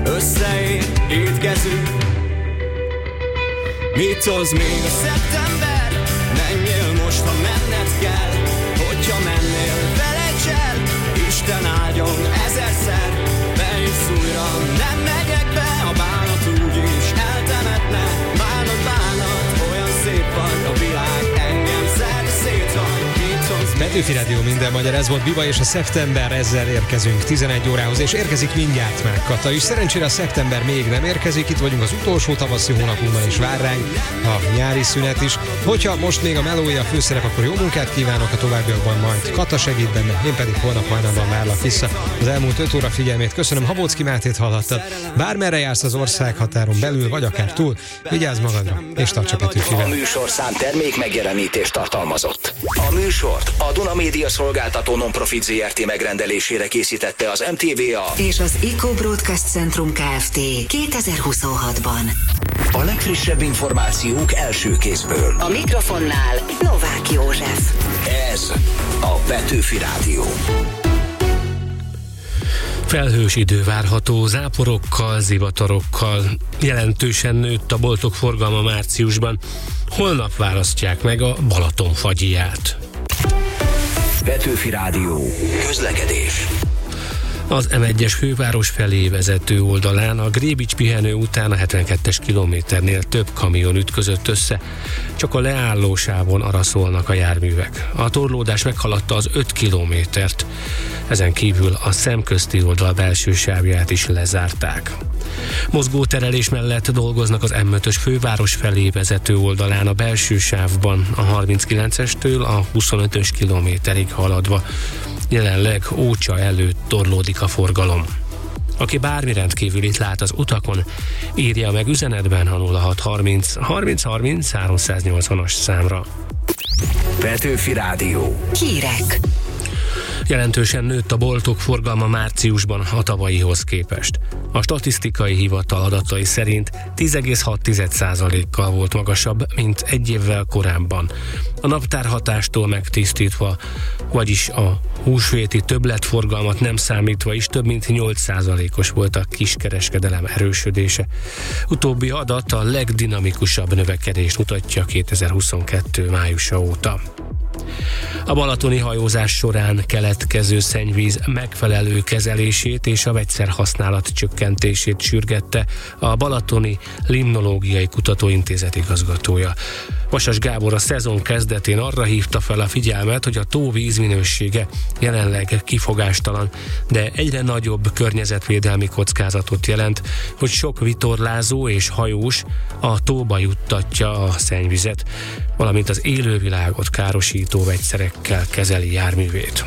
összeér, étkezünk. Mit hoz még a szeptember? Menjél most, ha menned kell. Hogyha mennél, felejts el, Isten áldjon ezerszer. Bejössz újra, nem megyek be, a bánat úgyis eltemetne. Bánat, olyan szép vagy, a világ engem szerte széthagy. Petőfi Rádió, minden magyar, ez volt Biba és a szeptember, ezzel érkezünk 11 órához, és érkezik mindjárt már Kata is. Szerencsére a szeptember még nem érkezik, itt vagyunk az utolsó tavaszi hónapunkban, és vár ránk a nyári szünet is. Hogyha most még a melója a főszerep, akkor jó munkát kívánok, a továbbiakban majd Kata segít benne, én pedig holnap hajnalban várlak vissza. Az elmúlt 5 óra figyelmét köszönöm, Habóczky Mátét hallhattad. Bármerre jársz az országhatáron belül, vagy akár túl, vigyázz magadra, és tarts a Petőfivel. A műsorszám termék megjelenítést tartalmazott. A műsort a Duna Média Szolgáltató Non-Profit Zrt. Megrendelésére készítette az MTVA és az Eco Broadcast Centrum Kft. 2026-ban. A legfrissebb információk első kézből. A mikrofonnál Novák József. Ez a Petőfi Rádió. Felhős idő várható, záporokkal, zivatarokkal. Jelentősen nőtt a boltok forgalma márciusban. Holnap választják meg a Balatonfagyját. Petőfi Rádió. Közlekedés. Az M1-es főváros felé vezető oldalán a Grébics pihenő után a 72-es kilométernél több kamion ütközött össze, csak a leállósávon araszolnak a járművek. A torlódás meghaladta az 5 kilométert, ezen kívül a szemközti oldal belső sávját is lezárták. Mozgóterelés mellett dolgoznak az M5-ös főváros felé vezető oldalán a belső sávban, a 39-estől a 25-ös kilométerig haladva. Jelenleg Ócsa előtt torlódik a forgalom. Aki bármi rendkívülit lát az utakon, írja meg üzenetben a 0630 30 30 380-as számra. Petőfi Rádió. Hírek. Jelentősen nőtt a boltok forgalma márciusban a tavalyihoz képest. A statisztikai hivatal adatai szerint 10,6%-kal volt magasabb, mint egy évvel korábban. A naptárhatástól megtisztítva, vagyis a húsvéti többletforgalmat nem számítva is több mint 8%-os volt a kiskereskedelem erősödése. Utóbbi adat a legdinamikusabb növekedést mutatja 2022. májusa óta. A balatoni hajózás során keletkező szennyvíz megfelelő kezelését és a vegyszerhasználat csökkentését sürgette a Balatoni Limnológiai Kutatóintézet igazgatója. Vasas Gábor a szezon kezdetén arra hívta fel a figyelmet, hogy a tó vízminősége jelenleg kifogástalan, de egyre nagyobb környezetvédelmi kockázatot jelent, hogy sok vitorlázó és hajós a tóba juttatja a szennyvizet, valamint az élővilágot károsító vegyszerekkel kezeli járművét.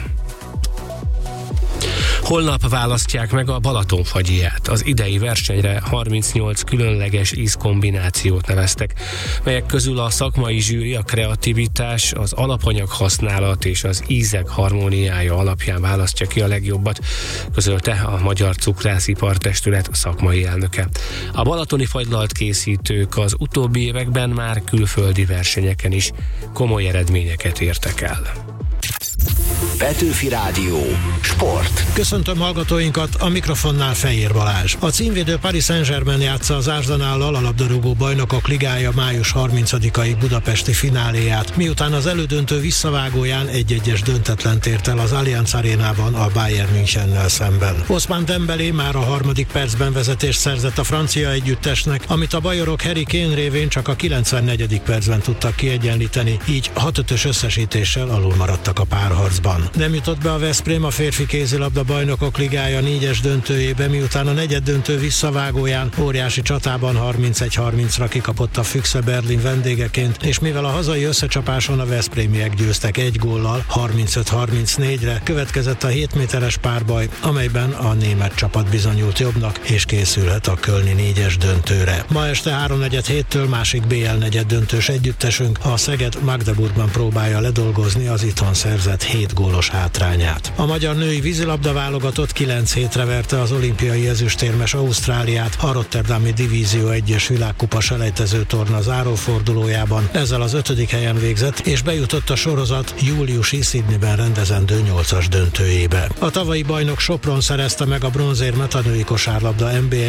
Holnap választják meg a Balatonfagyját. Az idei versenyre 38 különleges ízkombinációt neveztek, melyek közül a szakmai zsűri a kreativitás, az alapanyag használat és az ízek harmóniája alapján választja ki a legjobbat, közölte a Magyar Cukrászipar Testület szakmai elnöke. A balatoni fagylalt készítők az utóbbi években már külföldi versenyeken is komoly eredményeket értek el. Petőfi Rádió. Sport. Köszöntöm hallgatóinkat, a mikrofonnál Fejér Balázs. A címvédő Paris Saint-Germain játsza az Arsenállal a labdarúgó bajnokok ligája május 30-ai budapesti fináléját, miután az elődöntő visszavágóján 1-1-es döntetlent ért el az Allianz Arénában a Bayern Münchennel szemben. Ousmane Dembélé már a 3. percben vezetést szerzett a francia együttesnek, amit a bajorok Harry Kane révén csak a 94. percben tudtak kiegyenlíteni, így 6-5-ös összesítéssel alul maradtak a párharcban. Nem jutott be a Veszprém a férfi kézilabda bajnokok ligája 4-es döntőjébe, miután a negyeddöntő visszavágóján óriási csatában 31-30-ra kikapott a Füchse Berlin vendégeként, és mivel a hazai összecsapáson a veszprémiek győztek 1 góllal 35-34-re, következett a 7 méteres párbaj, amelyben a német csapat bizonyult jobbnak, és készülhet a kölni 4-es döntőre. Ma este 3-4-től másik BL negyeddöntős együttesünk, a Szeged Magdeburgban próbálja ledolgozni az itthon szerzett 7 gólos hátrányát. A magyar női vízilabda válogatott 9 hétre verte az olimpiai ezüstérmes Ausztráliát a Rotterdami Divízió 1-es világkupa selejtező torna zárófordulójában. Ezzel az 5. helyen végzett, és bejutott a sorozat júliusi Sydneyben rendezendő 8-as döntőjébe. A tavalyi bajnok Sopron szerezte meg a bronzérmet a női kosárlabda NB1